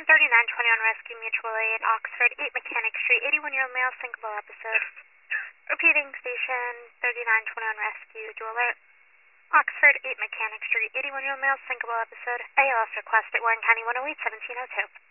3921 Rescue Mutual Aid, Oxford, 8 Mechanic Street, 81-year-old male, sinkable episode. Repeating station, 3921 Rescue, dual alert. Oxford, 8 Mechanic Street, 81-year-old male, sinkable episode. ALS request at Warren County 108-1702.